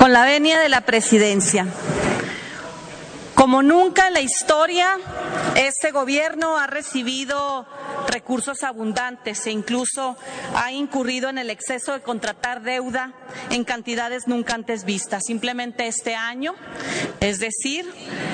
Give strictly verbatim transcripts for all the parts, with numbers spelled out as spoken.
con la venia de la presidencia. Como nunca en la historia, este gobierno ha recibido recursos abundantes e incluso ha incurrido en el exceso de contratar deuda en cantidades nunca antes vistas. Simplemente este año, es decir,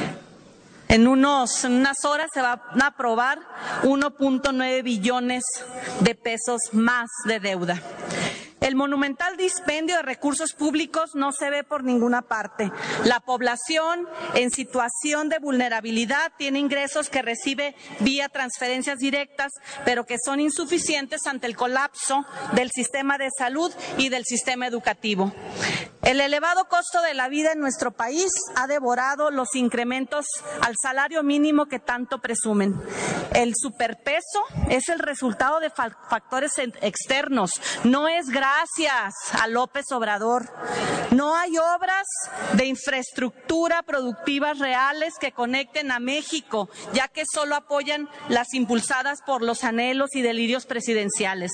en, unos, en unas horas se van a aprobar uno punto nueve billones de pesos más de deuda. El monumental dispendio de recursos públicos no se ve por ninguna parte. La población en situación de vulnerabilidad tiene ingresos que recibe vía transferencias directas, pero que son insuficientes ante el colapso del sistema de salud y del sistema educativo. El elevado costo de la vida en nuestro país ha devorado los incrementos al salario mínimo que tanto presumen. El superpeso es el resultado de factores externos, no es gracias a López Obrador. No hay obras de infraestructura productivas reales que conecten a México, ya que solo apoyan las impulsadas por los anhelos y delirios presidenciales.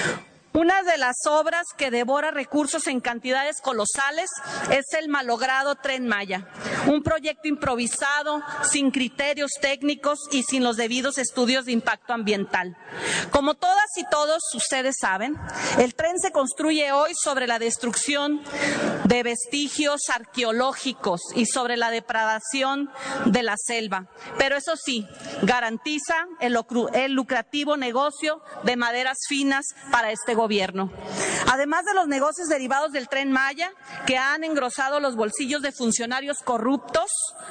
Una de las obras que devora recursos en cantidades colosales es el malogrado Tren Maya, un proyecto improvisado, sin criterios técnicos y sin los debidos estudios de impacto ambiental. Como todas y todos ustedes saben, el tren se construye hoy sobre la destrucción de vestigios arqueológicos y sobre la depredación de la selva, pero eso sí, garantiza el, el lucrativo negocio de maderas finas para este gobierno. Gobierno. Además de los negocios derivados del Tren Maya, que han engrosado los bolsillos de funcionarios corruptos,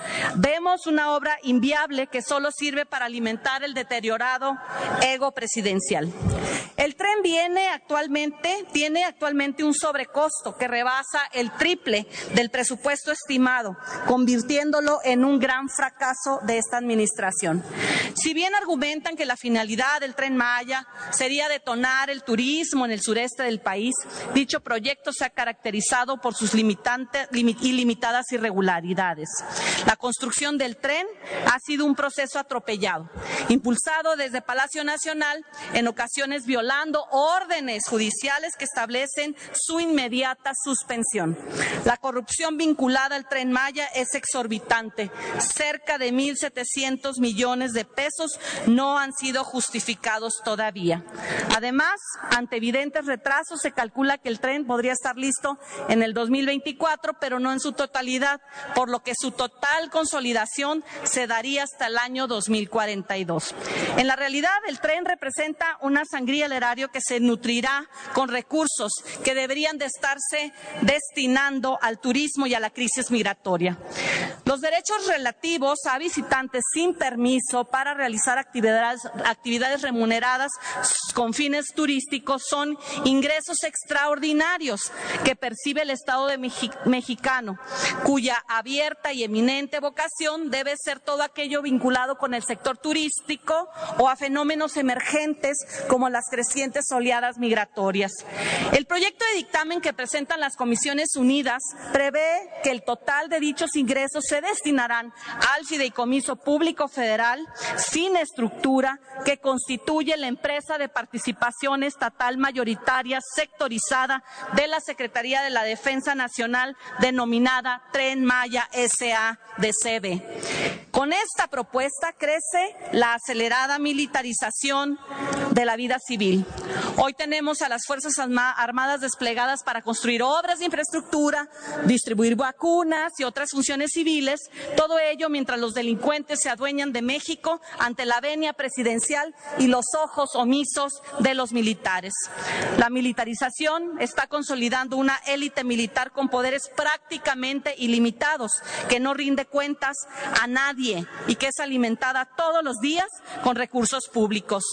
vemos una obra inviable que solo sirve para alimentar el deteriorado ego presidencial. El tren viene actualmente, tiene actualmente un sobrecosto que rebasa el triple del presupuesto estimado, convirtiéndolo en un gran fracaso de esta administración. Si bien argumentan que la finalidad del Tren Maya sería detonar el turismo en el sureste del país, dicho proyecto se ha caracterizado por sus limitantes y limitadas irregularidades. La construcción del tren ha sido un proceso atropellado, impulsado desde Palacio Nacional, en ocasiones violando órdenes judiciales que establecen su inmediata suspensión. La corrupción vinculada al Tren Maya es exorbitante. Cerca de mil setecientos millones de pesos no han sido justificados todavía. Además, ante evidentes retrasos, se calcula que el tren podría estar listo en el dos mil veinticuatro, pero no en su totalidad, por lo que su total consolidación se daría hasta el año dos mil cuarenta y dos. En la realidad, el tren representa una sangría al erario que se nutrirá con recursos que deberían de estarse destinando al turismo y a la crisis migratoria. Los derechos relativos a visitantes sin permiso para realizar actividades, actividades remuneradas con fines turísticos son ingresos extraordinarios que percibe el Estado de Mexi- mexicano, cuya abierta y eminente vocación debe ser todo aquello vinculado con el sector turístico o a fenómenos emergentes como las crecientes oleadas migratorias. El proyecto de dictamen que presentan las Comisiones Unidas prevé que el total de dichos ingresos se destinarán al fideicomiso público federal sin estructura que constituye la empresa de participación estatal mayoritaria sectorizada de la Secretaría de la Defensa Nacional denominada Tren Maya S A D C B. Con esta propuesta crece la acelerada militarización de la vida civil. Hoy tenemos a las Fuerzas Armadas desplegadas para construir obras de infraestructura, distribuir vacunas y otras funciones civiles, todo ello mientras los delincuentes se adueñan de México ante la venia presidencial y los ojos omisos de los militares. La militarización está consolidando una élite militar con poderes prácticamente ilimitados, que no rinde cuentas a nadie y que es alimentada todos los días con recursos públicos.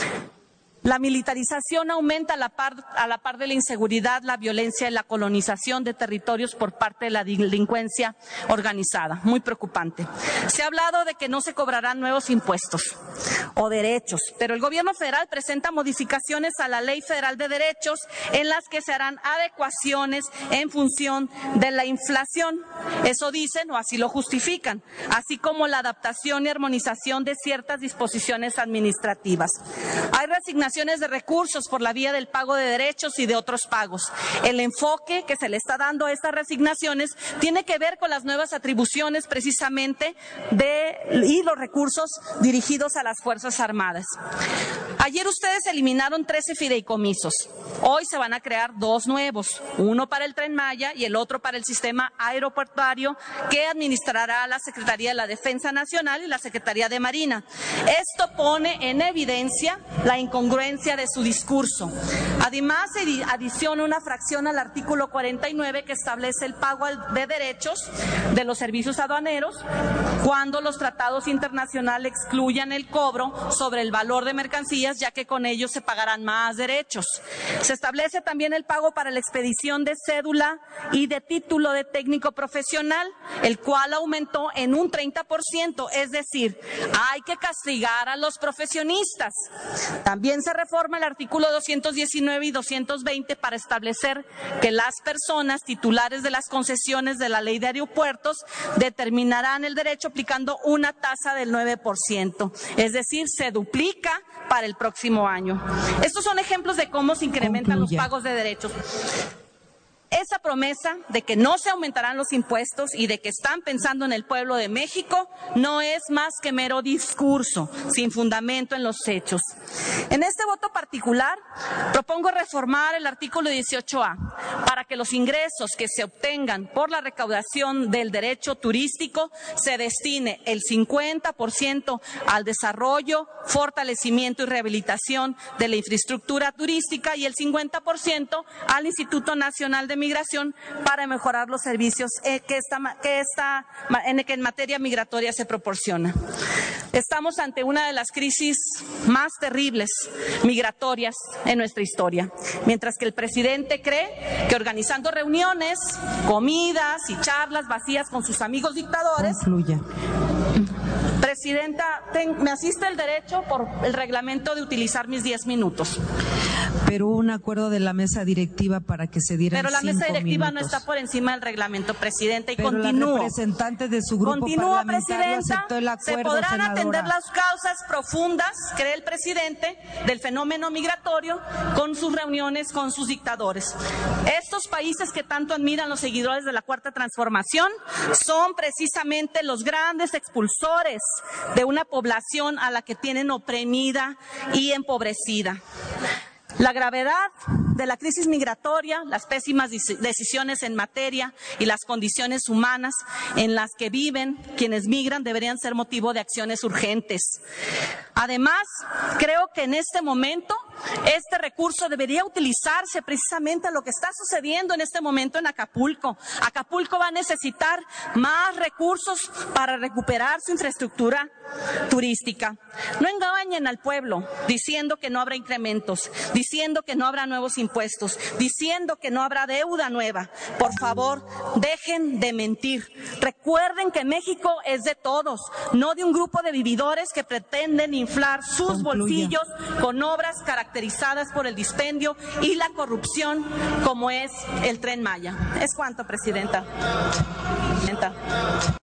La militarización aumenta a la, par, a la par de la inseguridad, la violencia y la colonización de territorios por parte de la delincuencia organizada. Muy preocupante. Se ha hablado de que no se cobrarán nuevos impuestos o derechos, pero el gobierno federal presenta modificaciones a la Ley Federal de Derechos en las que se harán adecuaciones en función de la inflación. Eso dicen o así lo justifican, así como la adaptación y armonización de ciertas disposiciones administrativas. Hay resignación asignaciones de recursos por la vía del pago de derechos y de otros pagos. El enfoque que se le está dando a estas reasignaciones tiene que ver con las nuevas atribuciones precisamente de y los recursos dirigidos a las Fuerzas Armadas. Ayer ustedes eliminaron trece fideicomisos. Hoy se van a crear dos nuevos, uno para el Tren Maya y el otro para el sistema aeroportuario que administrará la Secretaría de la Defensa Nacional y la Secretaría de Marina. Esto pone en evidencia la incongruencia de su discurso. Además, se adiciona una fracción al artículo cuarenta y nueve que establece el pago de derechos de los servicios aduaneros cuando los tratados internacionales excluyan el cobro sobre el valor de mercancías, ya que con ellos se pagarán más derechos. Se establece también el pago para la expedición de cédula y de título de técnico profesional, el cual aumentó en un treinta por ciento, es decir, hay que castigar a los profesionistas. También se reforma el artículo doscientos diecinueve y doscientos veinte para establecer que las personas titulares de las concesiones de la Ley de Aeropuertos determinarán el derecho aplicando una tasa del nueve por ciento, es decir, se duplica para el próximo año. Estos son ejemplos de cómo se incrementan Concluye. los pagos de derechos. Esa promesa de que no se aumentarán los impuestos y de que están pensando en el pueblo de México no es más que mero discurso, sin fundamento en los hechos. En este voto particular, propongo reformar el artículo dieciocho A para que los ingresos que se obtengan por la recaudación del derecho turístico se destine el cincuenta por ciento al desarrollo, fortalecimiento y rehabilitación de la infraestructura turística y el cincuenta por ciento al Instituto Nacional de Migración para mejorar los servicios eh, que, esta, que, esta, en, que en materia migratoria se proporciona. Estamos ante una de las crisis más terribles migratorias en nuestra historia. Mientras que el presidente cree que organizando reuniones, comidas y charlas vacías con sus amigos dictadores, Concluya. Presidenta, ten, me asiste el derecho por el reglamento de utilizar mis diez minutos. Pero hubo un acuerdo de la mesa directiva para que se dieran Pero la mesa directiva minutos. no está por encima del reglamento, Presidenta, y Pero continúo. la representante de su grupo Continúo, parlamentario Presidenta, aceptó el acuerdo, se podrán senadora. atender las causas profundas, cree el presidente, del fenómeno migratorio con sus reuniones con sus dictadores. Estos países que tanto admiran los seguidores de la Cuarta Transformación son precisamente los grandes expulsores de una población a la que tienen oprimida y empobrecida. La gravedad de la crisis migratoria, las pésimas decisiones en materia y las condiciones humanas en las que viven quienes migran deberían ser motivo de acciones urgentes. Además, creo que en este momento este recurso debería utilizarse precisamente a lo que está sucediendo en este momento en Acapulco. Acapulco va a necesitar más recursos para recuperar su infraestructura turística. No engañen al pueblo diciendo que no habrá incrementos, diciendo que no habrá nuevos impuestos, diciendo que no habrá deuda nueva. Por favor, dejen de mentir. Recuerden que México es de todos, no de un grupo de vividores que pretenden inflar sus Concluya. bolsillos con obras caracterizadas por el dispendio y la corrupción, como es el Tren Maya. Es cuanto, Presidenta. Presidenta.